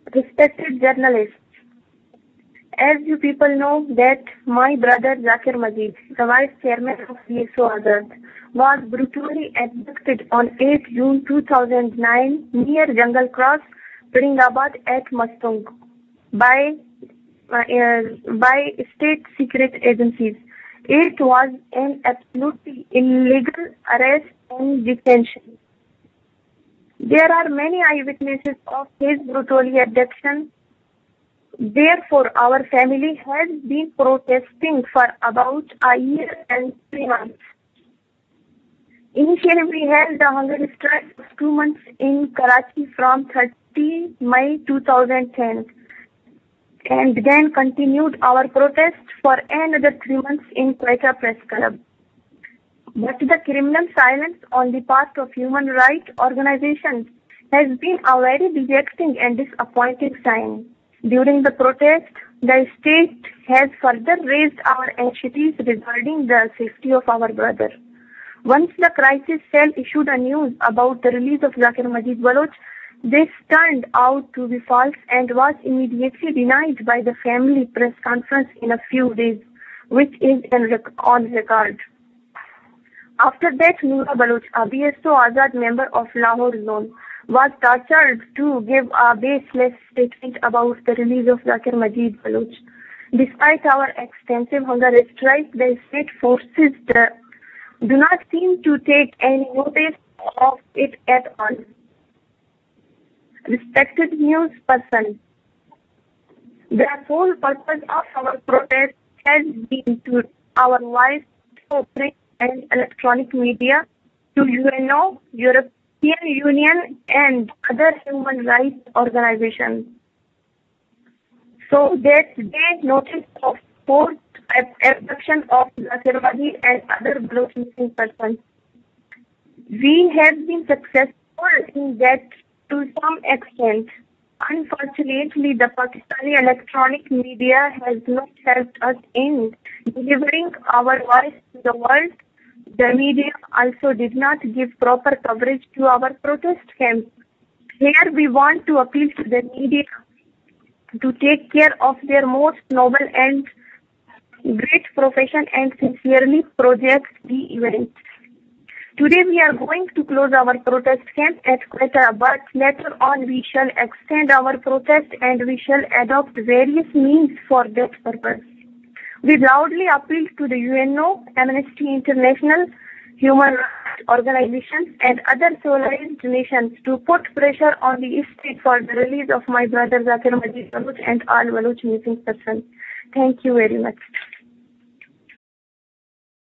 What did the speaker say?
Respected journalists, as you people know that my brother Zakir Majid, the vice chairman of BSO Azad, was brutally abducted on 8 June 2009 near Jungle Cross, Piringabad at Mastung by state secret agencies. It was an absolutely illegal arrest and detention. There are many eyewitnesses of his brutal abduction. Therefore, our family has been protesting for about a year and 3 months. Initially, we held the hunger strike of 2 months in Karachi from 30 May 2010 and then continued our protest for another 3 months in Quetta Press Club. But the criminal silence on the part of human rights organizations has been a very dejecting and disappointing sign. During the protest, the state has further raised our anxieties regarding the safety of our brother. Once the crisis cell issued a news about the release of Zakir Majid Baloch, this turned out to be false and was immediately denied by the family press conference in a few days, which is on record. After that, Noora Baloch, a BSO Azad member of Lahore Zone, was tortured to give a baseless statement about the release of Zakir Majid Baloch. Despite our extensive hunger strike, the state forces do not seem to take any notice of it at all. Respected news person, the whole purpose of our protest has been to our voice to print and electronic media, to UNO, European Union and other human rights organizations, so that they notice of forced abduction of Zakir Majid and other Baloch missing persons. We have been successful in that to some extent. Unfortunately, the Pakistani electronic media has not helped us in delivering our voice to the world. The media also did not give proper coverage to our protest camps. Here we want to appeal to the media to take care of their most noble and great profession and sincerely project the event. Today we are going to close our protest camp at Quetta, but later on we shall extend our protest and we shall adopt various means for that purpose. We loudly appeal to the UNO, Amnesty International, human rights organizations and other civilized nations to put pressure on the state for the release of my brother Zakir Majid Baloch and all Baloch missing persons. Thank you very much.